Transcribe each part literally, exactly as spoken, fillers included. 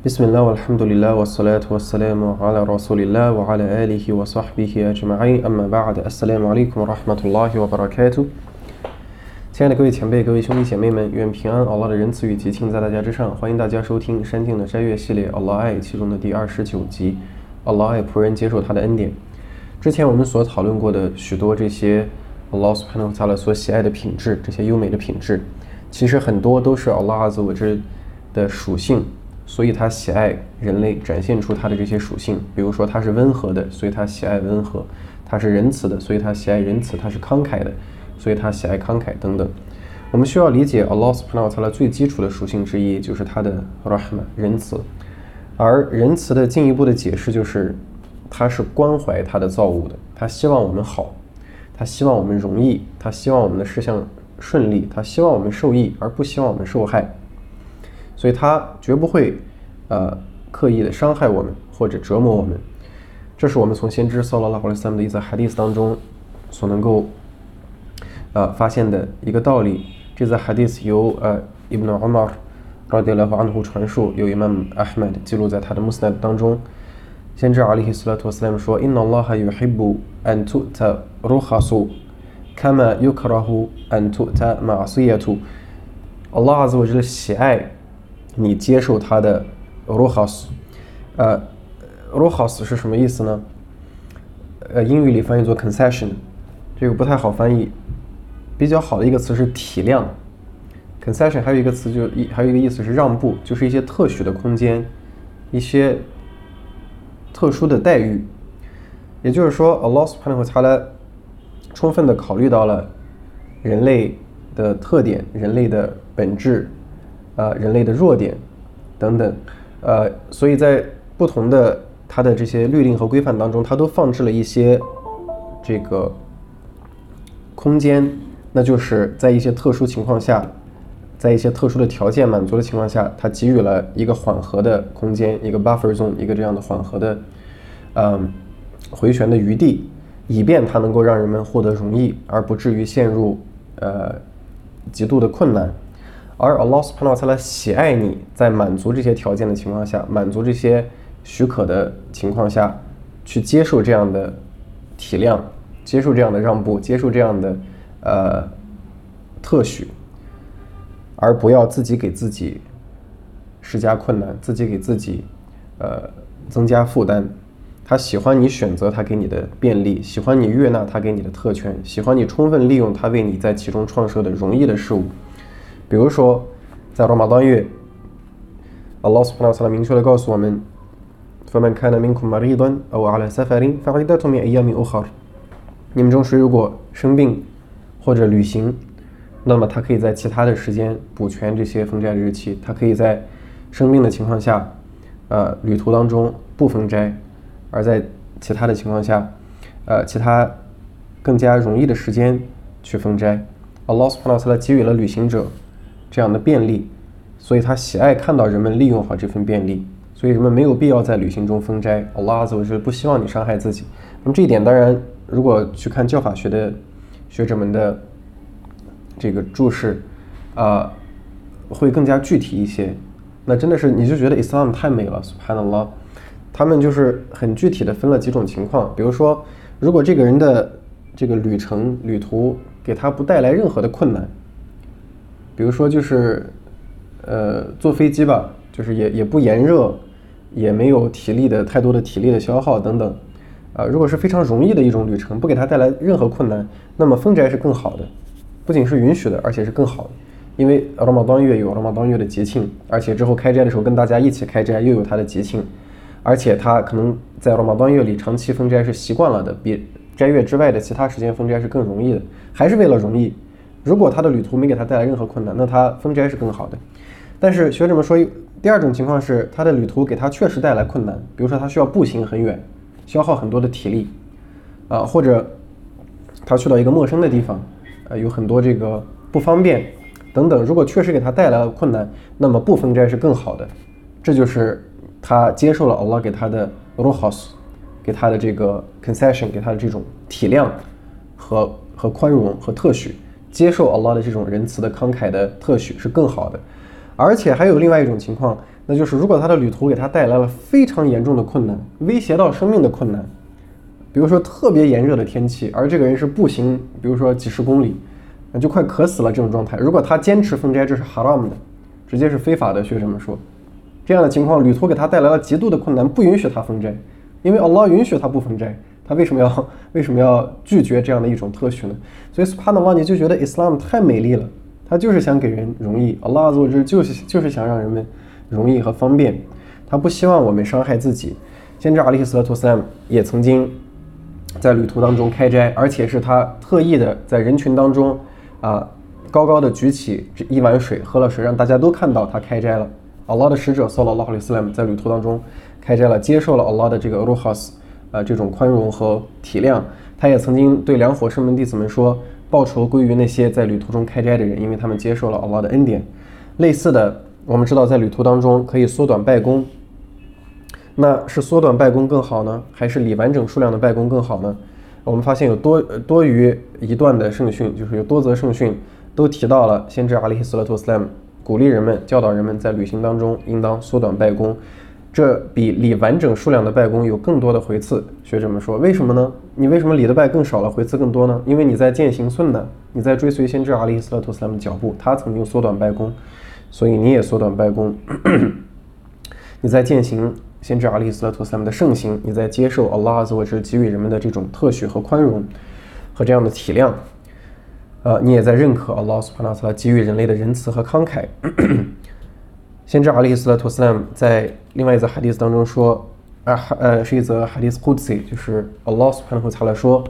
بسم الله والحمد لله والصلاة والسلام على رسول الله وعلى آله وصحبه أجمعين أما بعد السلام عليكم ورحمة الله وبركاته。亲爱的各位前辈、各位兄弟姐妹们，愿平安Allah的仁慈与吉庆在大家之上。欢迎大家收听山定的斋月系列 Allah 爱其中的第二十九集 Allah 爱仆人接受他的恩典。之前我们所讨论过的许多这些 Allah subhanahu wa ta'ala 所喜爱的品质，这些优美的品质，其实很多都是 Allah azza wa jal 的属性，所以他喜爱人类展现出他的这些属性。比如说他是温和的，所以他喜爱温和；他是仁慈的，所以他喜爱仁慈；他是慷慨的，所以他喜爱慷慨等等。我们需要理解 Allah subhanahu wa ta'ala 最基础的属性之一就是他的 rahma 仁慈，而仁慈的进一步的解释就是他是关怀他的造物的，他希望我们好，他希望我们容易，他希望我们的事项顺利，他希望我们受益而不希望我们受害，所以他绝不会呃刻意的伤害我们或者折磨我们。这是我们从先知 sallallahu alaihi wasallam 的一则 hadith 当中所能够呃发现的一个道理。这则 hadith 由呃 Ibn Umar radiyallahu anhu 传述，由 Imam Ahmad 记录在他的 Musnad 当中。先知 alayhi salatu wasalam 说 Inna Allaha yuhibbu an tu'ta rukhasu kama yukrahu an tu'ta ma'asiyatu。 Allah azza wa jalla 喜爱你接受他的 rukhas。 呃 rukhas 是什么意思呢？呃英语里翻译作 concession， 这个不太好翻译，比较好的一个词是体谅。 concession 还有一个词就还有一个意思是让步，就是一些特许的空间，一些特殊的待遇。也就是说 Allah subhanahu wa ta'ala 充分的考虑到了人类的特点、人类的本质、呃、人类的弱点等等，呃，所以在不同的它的这些律令和规范当中，它都放置了一些这个空间，那就是在一些特殊情况下，在一些特殊的条件满足的情况下，它给予了一个缓和的空间，一个 buffer zone， 一个这样的缓和的嗯回旋的余地，以便它能够让人们获得容易，而不至于陷入呃极度的困难。而 Allah subhanahu wa ta'ala 喜爱你在满足这些条件的情况下，满足这些许可的情况下，去接受这样的体谅，接受这样的让步，接受这样的呃特许，而不要自己给自己施加困难，自己给自己呃增加负担。他喜欢你选择他给你的便利，喜欢你悦纳他给你的特权，喜欢你充分利用他为你在其中创设的容易的事物。比如说在罗马当月 Allah subhanahu wa ta'ala 明确地告诉我们 فَمَنْ كَانَ مِنْكُمْ مَرِيضًا أَوْ عَلَى سَفَرٍ فَعِدَّةٌ مِنْ أَيَّامٍ أُخَرَ。 你们中谁如果生病或者旅行，那么他可以在其他的时间补全这些封斋的日期，他可以在生病的情况下呃，旅途当中不封斋，而在其他的情况下呃，其他更加容易的时间去封斋。 Allah subhanahu wa ta'ala 给予了旅行者这样的便利，所以他喜爱看到人们利用好这份便利，所以人们没有必要在旅行中封斋。 Allah azza wa jalla 不希望你伤害自己。那么这一点当然如果去看教法学的学者们的这个注释啊、呃，会更加具体一些。那真的是你就觉得 Islam 太美了 Subhanallah。 他们就是很具体的分了几种情况，比如说如果这个人的这个旅程旅途给他不带来任何的困难，比如说就是呃坐飞机吧，就是也也不炎热，也没有体力的太多的体力的消耗等等啊、呃，如果是非常容易的一种旅程，不给他带来任何困难，那么封斋是更好的，不仅是允许的，而且是更好的。因为罗马当月有罗马当月的节庆，而且之后开斋的时候跟大家一起开斋又有它的节庆，而且他可能在罗马当月里长期封斋是习惯了的，比斋月之外的其他时间封斋是更容易的，还是为了容易。如果他的旅途没给他带来任何困难，那他封斋是更好的。但是学者们说第二种情况是他的旅途给他确实带来困难，比如说他需要步行很远，消耗很多的体力啊、呃，或者他去到一个陌生的地方，呃，有很多这个不方便等等，如果确实给他带来了困难，那么不封斋是更好的。这就是他接受了 Allah 给他的 rukhas， 给他的这个 concession， 给他的这种体谅和和宽容和特许，接受 Allah 的这种仁慈的慷慨的特许是更好的。 而且还有另外一种情况，那就是如果他的旅途给他带来了非常严重的困难，威胁到生命的困难，比如说特别炎热的天气，而这个人是步行，比如说几十公里，就快渴死了这种状态，如果他坚持封斋，这是 haram 的，直接是非法的。学者们说，这样的情况，旅途给他带来了极度的困难，不允许他封斋，因为 Allah 允许他不封斋，他为什么要为什么要拒绝这样的一种特许呢？所以 subhanallah， 你就觉得 Islam 太美丽了，他就是想给人容易 ，Allah 做之就是就是想让人们容易和方便，他不希望我们伤害自己。先知阿里·斯拉图斯兰也曾经在旅途当中开斋，而且是他特意的在人群当中啊高高的举起一碗水，喝了水，让大家都看到他开斋了。Allah 的使者 sallallahu alaihi wasallam 在旅途当中开斋了，接受了 Allah 的这个 ruhas 啊这种宽容和体谅。他也曾经对两伙圣门弟子们说，报仇归于那些在旅途中开斋的人，因为他们接受了 Allah 的恩典。类似的，我们知道在旅途当中可以缩短拜功，那是缩短拜功更好呢，还是理完整数量的拜功更好呢？我们发现有多多于一段的圣训，就是有多则圣训都提到了先知阿里·斯拉图斯兰鼓励人们、教导人们在旅行当中应当缩短拜功，这比理完整数量的拜功有更多的回赐。学者们说，为什么呢？你为什么理的拜更少了，回赐更多呢？因为你在践行顺的，你在追随先知阿里·斯拉图斯兰的脚步，他曾经缩短拜功，所以你也缩短拜功。你在践行先知阿里·斯拉图斯兰的圣行，你在接受 Allah azza wa jalla给予人们的这种特许和宽容和这样的体谅，呃，你也在认可 Allah subhanahu wa ta'ala 给予人类的仁慈和慷慨。先知阿里·斯拉图斯兰在另外一则 hadith 当中说，啊呃是一则 hadith qudsi， 就是 Allah subhanahu wa ta'ala 说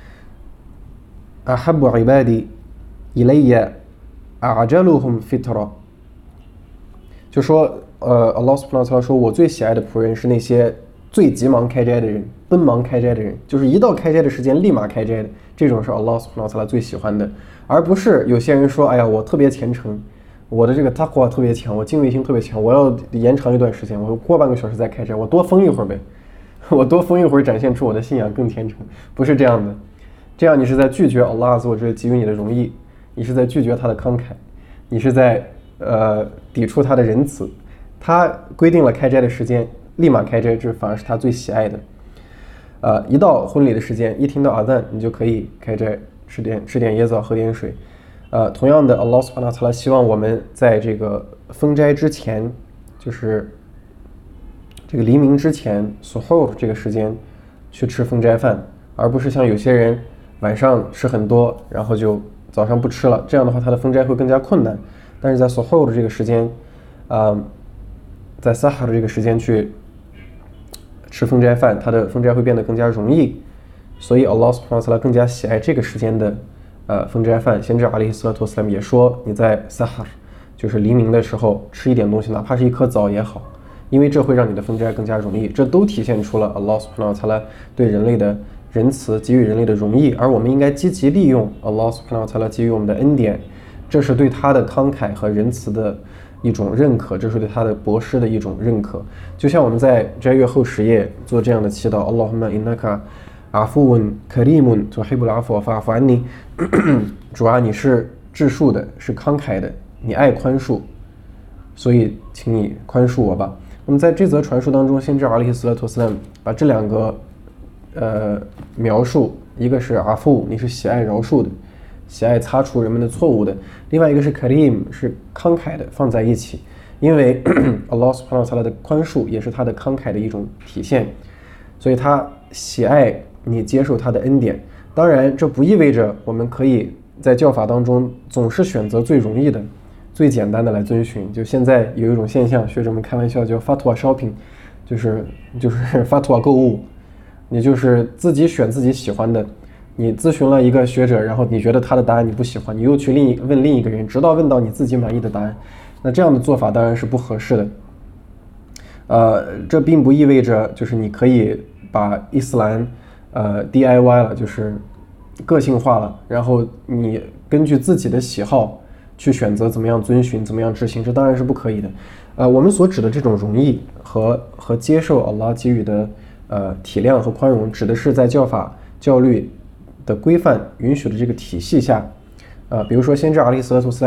ahabbu ibadi ilayya a'jaluhum fitra， 就说呃 Allah subhanahu wa ta'ala 说，我最喜爱的仆人是那些最急忙开斋的人，奔忙开斋的人，就是一到开斋的时间立马开斋的，这种是 Allah subhanahu wa ta'ala 最喜欢的，而不是有些人说，哎呀，我特别虔诚，我的这个 taqwa 特别强，我敬畏心特别强，我要延长一段时间，我过半个小时再开斋，我多疯一会儿呗，我多疯一会儿展现出我的信仰更虔诚，不是这样的，这样你是在拒绝 Allah azza wa jalla 给予你的容易，你是在拒绝他的慷慨，你是在呃抵触他的仁慈。他规定了开斋的时间，立马开斋，这反而是他最喜爱的。呃，一到婚礼的时间，一听到阿赞，你就可以开斋，吃点吃点椰枣，喝点水。呃，同样的 ，Allah subhanahu wa ta'ala 希望我们在这个封斋之前，就是这个黎明之前 suhoor 这个时间去吃封斋饭，而不是像有些人晚上吃很多，然后就早上不吃了。这样的话，他的封斋会更加困难。但是在 suhoor 这个时间，啊、呃。在 Sahar 这个时间去吃封斋饭，他的封斋会变得更加容易，所以 Allah subhanahu wa ta'ala 更加喜爱这个时间的呃封斋饭。先知阿里·斯拉图斯兰也说，你在 Sahar 就是黎明的时候吃一点东西，哪怕是一颗枣也好，因为这会让你的封斋更加容易。这都体现出了 Allah subhanahu wa ta'ala 对人类的仁慈，给予人类的容易，而我们应该积极利用 Allah subhanahu wa ta'ala 给予我们的恩典，这是对他的慷慨和仁慈的一种认可，这是对他的博施的一种认可。就像我们在斋月后十夜做这样的祈祷 Allahumma innaka afuun karimun tuhibbul afwa fa'fu anni 主啊，你是至恕的，是慷慨的，你爱宽恕，所以请你宽恕我吧。那么在这则传述当中，先知阿里·斯拉图斯兰把这两个呃描述，一个是阿富，你是喜爱饶恕的，喜爱擦除人们的错误的；另外一个是 Karim， 是慷慨的，放在一起，因为Allah subhanahu wa ta'ala 的宽恕也是他的慷慨的一种体现，所以他喜爱你接受他的恩典。当然，这不意味着我们可以在教法当中总是选择最容易的、最简单的来遵循。就现在有一种现象，学者们开玩笑叫 Fatwa shopping， 就是就是 Fatwa 购物，你就是自己选自己喜欢的。你咨询了一个学者，然后你觉得他的答案你不喜欢，你又去另一问另一个人，直到问到你自己满意的答案。那这样的做法当然是不合适的。呃，这并不意味着就是你可以把伊斯兰呃 D I Y 了，就是个性化了，然后你根据自己的喜好去选择怎么样遵循，怎么样执行，这当然是不可以的。呃，我们所指的这种容易和和接受 Allah 给予的呃体谅和宽容，指的是在教法教律的规范允许的这个体系下，呃，比如说先知阿里·斯拉图斯兰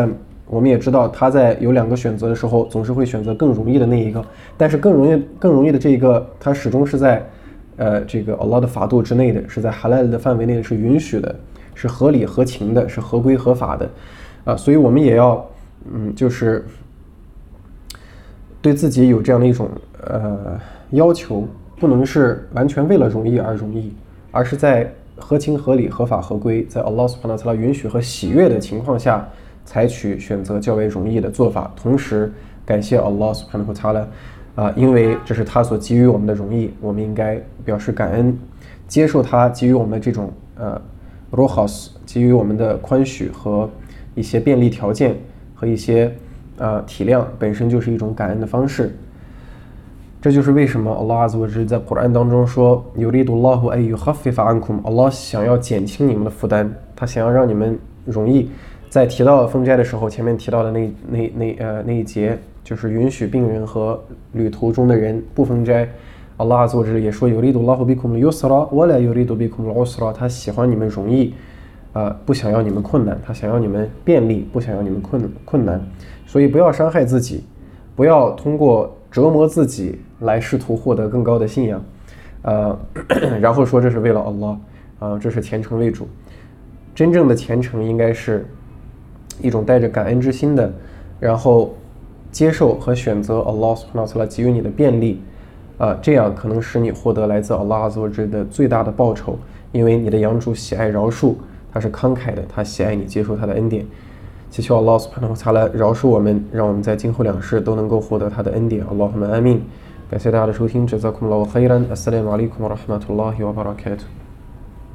我们也知道他在有两个选择的时候，总是会选择更容易的那一个，但是更容易更容易的这一个，他始终是在呃这个 Allah 的法度之内的，是在 halal 的范围内是允许的，是合理合情的，是合规合法的啊，所以我们也要嗯就是对自己有这样的一种呃要求，不能是完全为了容易而容易，而是在合情合理合法合规，在 Allah Subhanahu wa Taala 允许和喜悦的情况下采取选择较为容易的做法，同时感谢 Allah Subhanahu wa Taala 啊，因为这是他所给予我们的容易，我们应该表示感恩，接受他给予我们的这种呃 rohas 给予我们的宽许和一些便利条件和一些呃体谅，本身就是一种感恩的方式。这就是为什么 Allah Azza wa Jalla 在 Quran 当中说 Yuridullahu an yukhaffifa ankum， Allah 想要减轻你们的负担，他想要让你们容易。在提到封斋的时候，前面提到的那那那呃那一节，就是允许病人和旅途中的人不封斋。Allah Azza wa Jalla 也说 Yuridullahu bikum al-yusra wa la yuridu bikum al-usra， 他喜欢你们容易，呃，不想要你们困难，他想要你们便利，不想要你们困困难。所以不要伤害自己，不要通过折磨自己来试图获得更高的信仰，呃，然后说这是为了 Allah， 啊、呃，这是虔诚为主。真正的虔诚应该是一种带着感恩之心的，然后接受和选择 Allah Subhanahu wa Taala 给予你的便利，啊、呃，这样可能使你获得来自 Allah Azza wa Jalla 的最大的报酬，因为你的养主喜爱饶恕，他是慷慨的，他喜爱你接受他的恩典。祈求 Allah Subhanahu wa Taala 饶恕我们，让我们在今后两世都能够获得他的恩典。Allahumma amin。感谢大家的收听，Jazakumullahu khairan。Assalamu alaikum wa rahmatullahi wa barakatuh。